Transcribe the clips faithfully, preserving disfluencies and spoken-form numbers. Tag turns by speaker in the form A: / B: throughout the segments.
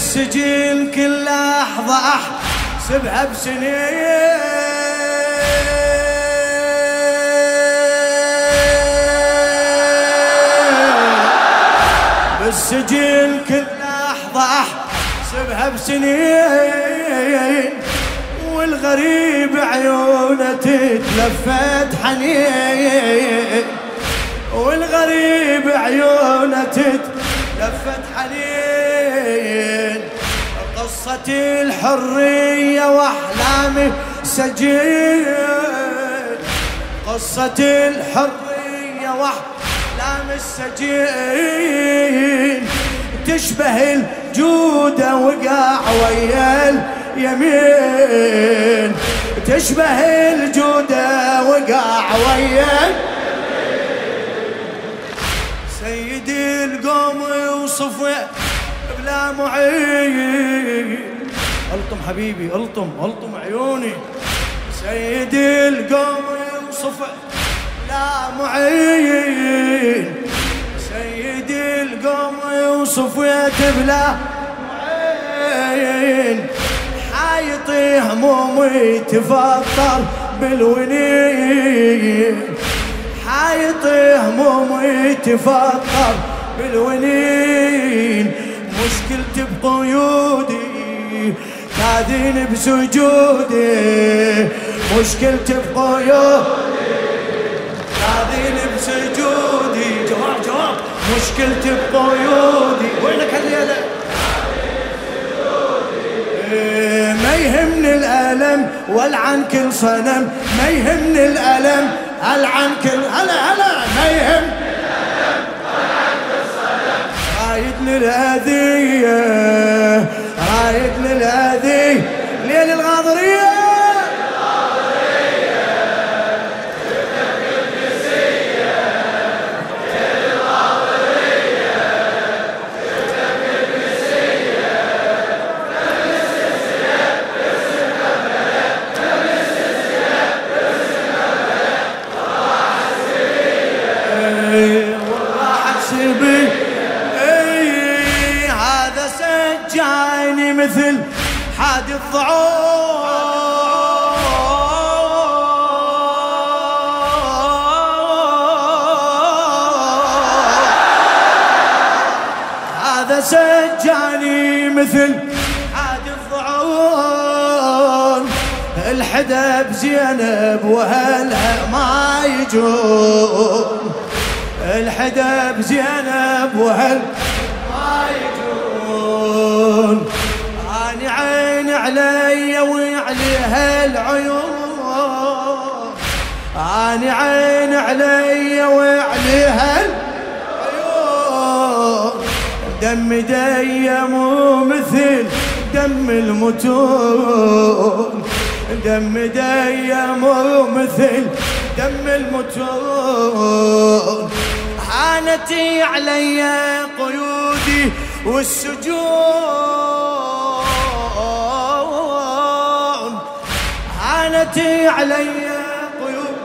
A: بالسجن كل لحظة أحسبها بسنين، بالسجن كل لحظة أحسبها بسنين، والغريب عيونه تتلفت حنين، والغريب عيونه تتلفت حنين. قصة الحرية وأحلام سجين، قصة الحرية وأحلام السجين، تشبه الجودة وقع ويا اليمين، تشبه الجودة وقع ويا سيدي القوم وصفوه بلا معين. الطم حبيبي الطم الطم عيوني، سيدي القوم وصفوه بلا معين، سيدي القوم وصفوه بلا معين، حايطي همومي تفطر بالونين، حايطي همومي تفطر بالونين، مشكلتي بقيودي كادين بسجودي، مشكلتي بقيودي كادين بسجودي. جواب جواب مشكلتي بقيودي، وينك هالليلة؟ ما يهمني الألم والعن كل صنم، ما يهمني الألم العن كل هلا هلا، ما يهمني الألم والعن كل صنم، رايد للأذية رايد للأذية ليل الغاضرية مثل حادي الضعون، هذا سجاني مثل حادي الضعون، الحدا بزينب وهلها ما يجون، الحدا بزينب وهل ما يجون، أنا عين علي وعليها العيون، أنا عين علي وعليها العيون، دم ديم مثل دم المتون، دم ديم مثل دم المتون، هانتي علي قيودي والسجون، هانتي علي قيود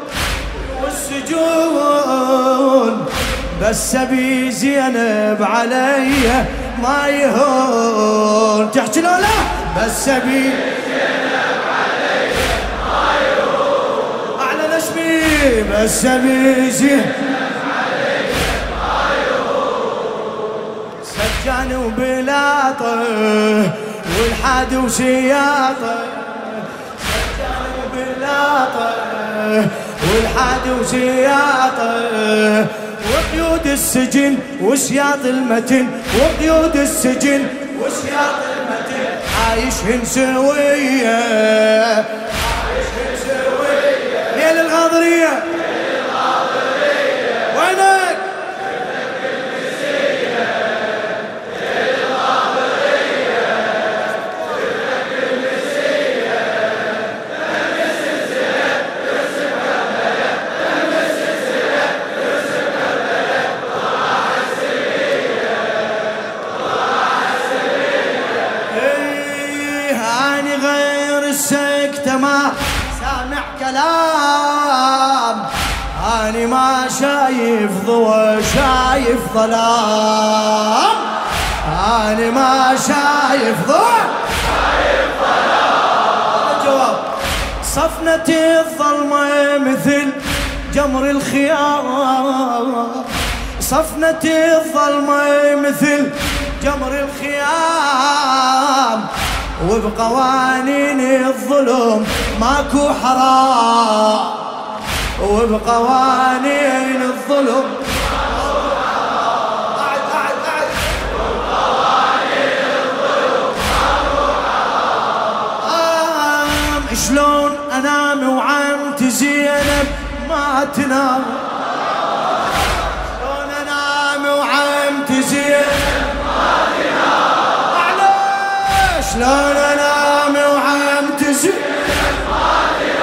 A: والسجون، بس ابي زينب علي ما يهون. تحكي له لا بس ابي زينب علي ما يهون، اعلى نشمي بس ابي زينب سجان وبلاطه والحاد وسياطه، سجان وبلاطه والحاد وسياطه، وقيود السجن وسياط المتن، وقيود السجن وسياط المتن، عايشهن سويه عايشهن سويه ليل الغاضريه وينك؟ ما سامع كلام، أنا ما شايف ضوء شايف ظلام، أنا ما شايف ضوء جواب. صفنة الظلمة مثل جمر الخيام، صفنة الظلمة مثل جمر الخيام، وبقوانين الظلم ماكو حرام، وبقوانين الظلم قاعد قاعد قاعد وبقوانين الظلم ماكو حرام. شلون انام وعمتي زينب ما تنام، شلون انام وعمتي زينب ما تنام، شلون انام وعمتي زينب ما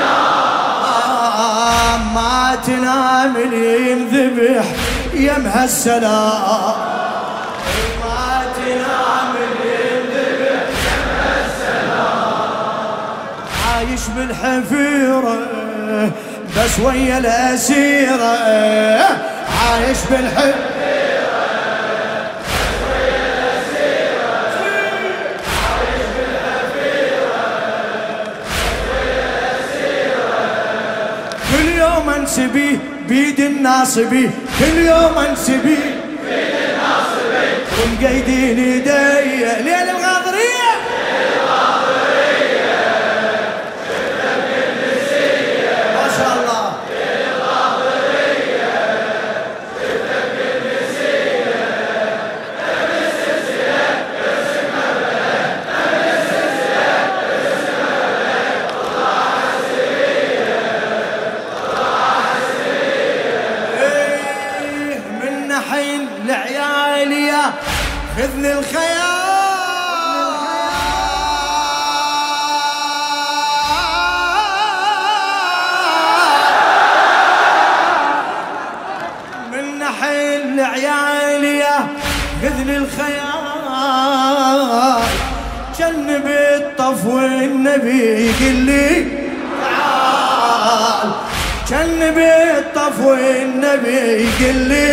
A: تنام، ما تنام اللي ينذبح يمها السلام، ما تنام اللي ينذبح يمها السلام. عايش بالحفيرة بس ويا الأسيرة، عايش بالحفيرة انسبي بيد الناصبي، كل يوم انسبي بيد الناصبي، ومقيدين ايدي ليل الغاضرية، ليل الغاضرية شفنا بالنسية، ما شاء الله ليل الغاضرية شفنا بالنسية، نمس السياق قسمنا بلد، نمس السياق قسمنا بلد، طلع السرية لعيالي خذني الخيال، من نحل لعيالي خذني الخيال، جنب الطف والنبي يقول لي تعال، جنب الطف والنبي يقول لي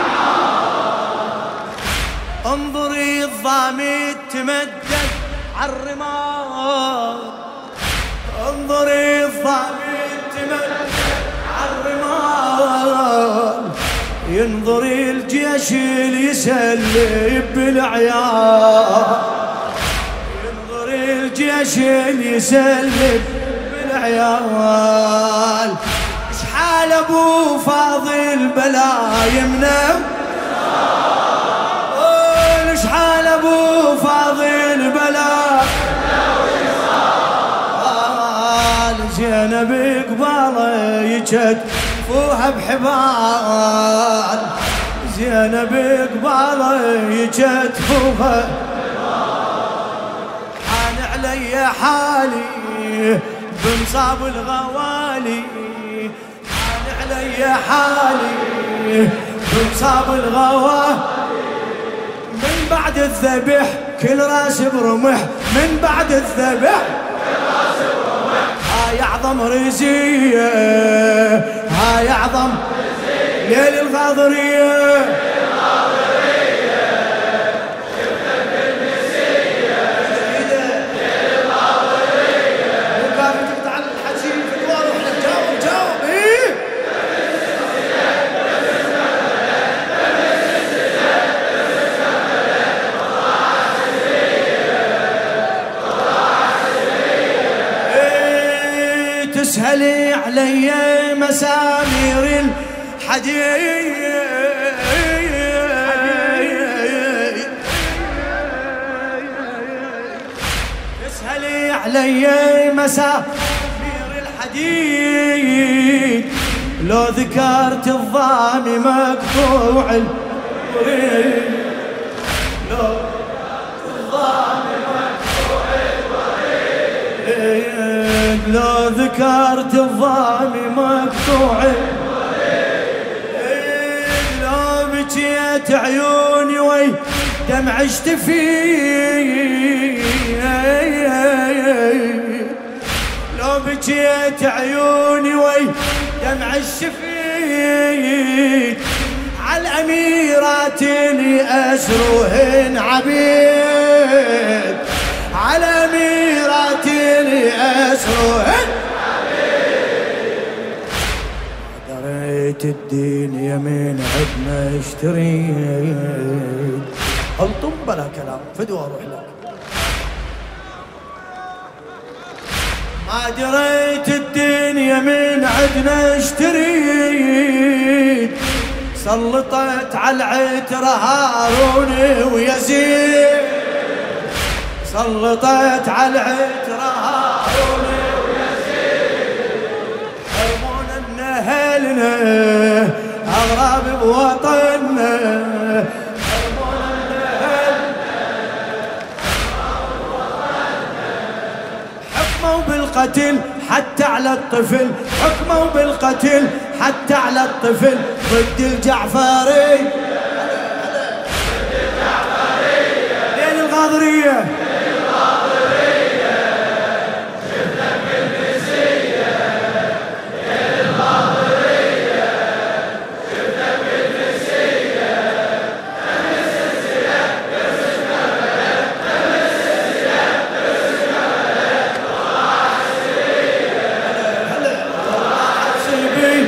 A: انظري الضامي تمدد عالرمال، انظري الضامي تمدد عالرمال، ينظري الجيش اللي يسلب بالعيال، ينظري الجيش اللي يسلب بالعيال. اشحال ابو فاضل بلا يمنه، اشحال ابو فاضل بلا آل زينب قباله يجتفوها بحبال، زينب قباله يجتفوها، حان علي حالي بمصاب الغوالي، حان علي حالي بمصاب الغوالي، من بعد الذبح كل راس برمح، من بعد الذبح كل راس برمح، هاي اعظم رزية، هاي اعظم رزية، ليل الغاضرية، ليل الغاضرية شفنا بالنسية، ليل الغاضرية وكافي تقطع الحكي في الوار واحنا نجاوب جاوب ايه تسهلي علي مسامير الحديد، تسهلي علي مسامير الحديد، لو ذكرت الضامي مقطوع الوريد، لو ذكرت الضامي مقطوع الوريد، لو ذكرت الضامي مقطوع الوريد، لو بكيت عيوني وي دمع اشتفي، لو بكيت عيوني وي دمع الشفيت، على الأميرات اللي أسروهن عبيد، على الأميرات اللي أسروهن عبيد. دريت الدين يمين عدنا اشتريت. الطم بلا كلام فدوى اروح لك. ما دريت الدنيا من عدنا اشتريت، سلطت على العترة هارون ويزيد، سلطت على العترة هارون ويزيد. حرمونا من اهلنا اغراب بوطننا، حرمونا من اهلنا اغراب بوطننا. حكموا بالقتل حتى على الطفل، حكموا بالقتل حتى على الطفل ضد الجعفري، ضد الجعفرية. لين الغاضرية، لين الغاضرية شفنا بالنسية، لين الغاضرية شفنا بالنسية. تمس السلاح ترسمنا بلد، تمس السلاح ترسمنا بلد. وراح السرية وراح السبي.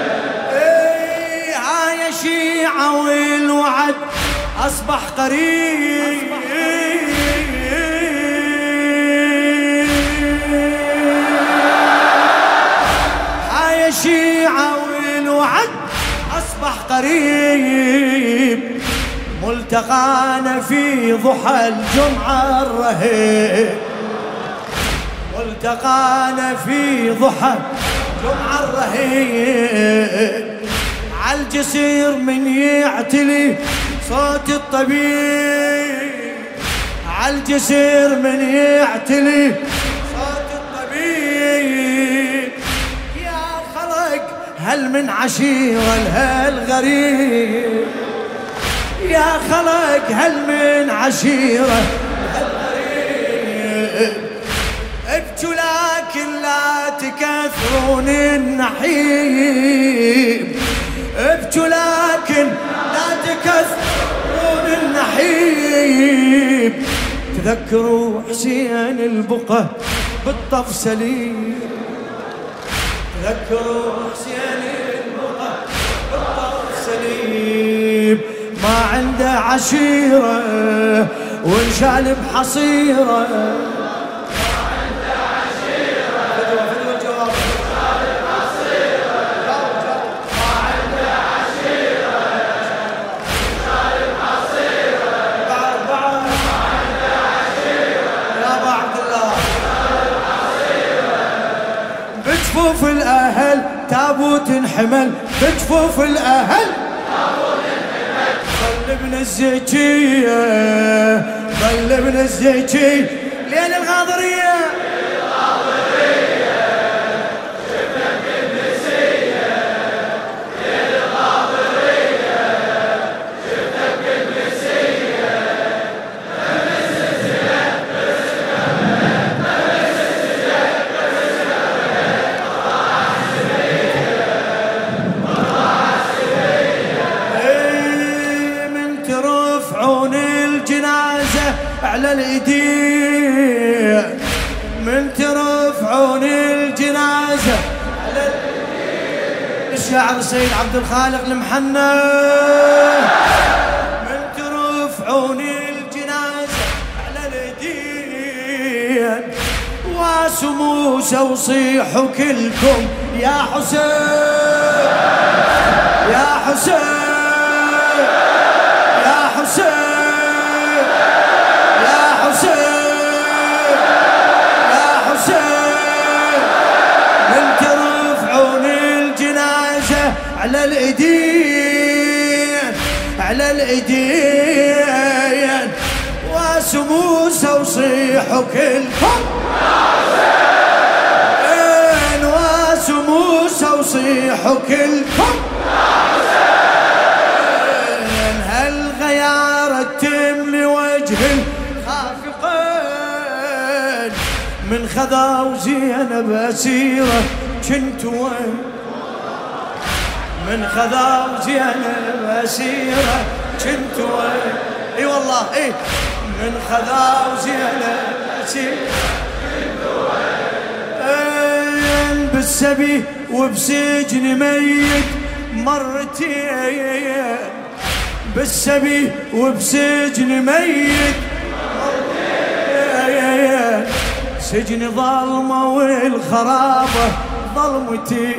A: الشيعة والوعد أصبح قريب، هاي الشيعة والوعد أصبح قريب. ملتقانا في ضحى الجمعة الرهيب، ملتقانا في ضحى الجمعة الرهيب. عالجسير من يعتلي صوت الطبيب، عالجسير من يعتلي صوت الطبيب. يا خلق هل من عشيرة لهالغريب، يا خلق هل من عشيرة لهالغريب. ابكوا لكن لا تكثرون النحيب، ابكوا لكن لا تكثرون النحيب. تذكروا حسين البقى بالطف سليم، تذكروا حسين البقى بالطف سليم. ما عنده عشيرة وانشال بحصيرة، بجفوف الأهل تابوت انحمل، بجفوف الأهل تابوت انحمل. ظل ابن الزكية، ظل ابن الزكية. لين الغاضرية، لين الغاضرية شفنا بالنسية، لين الغاضرية شفنا بالنسية. تمس السلاح ترسمنا بلد، تمس السلاح ترسمنا بلد. وراح السرية وراح السرية. من ترفعون الجنازة على الإيدين، من ترفعون الجنازة على الإيدين. الشاعر السيد عبد الخالق المحنى. من ترفعون الجنازة على الإيدين، واسوا موسى وصيحوا كلكم يا حسين، يا حسين، يا حسين، يا حسين، يا حسين. من ترفعون الجنازة على الإيدين، على الإيدين. واسوا موسى وصيحوا كلكم يا حسين، واسوا موسى وصيحوا كلكم يا حسين. هالغيارة تملي وجه الخافقين، من خذا وزينب أسيرة كنت وين. من خذا زينب أسيرة كنت وين اي والله اي من خذا زينب أسيرة كنت وين بالسبي وبسجن ميت مرتين بالسبي وبسجن ميت مرتين سجن ظلمة والخرابة ظلمتي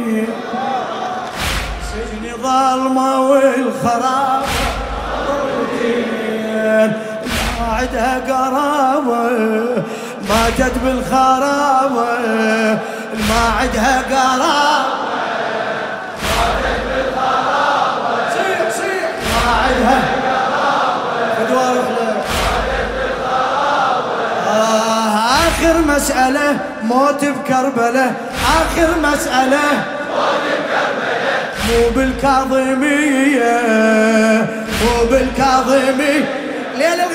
A: سجن ظلمة والخرابة ظلمتي ما عدها قرابة ماتت بالخرابة ما عدها قرابة ماتت بالخرابة صيح صيح ما عدها قرابة آخر مسألة موت بكربلة آخر مسألة موت بكربلة مو بالكاظمية مو بالكاظمية ليلة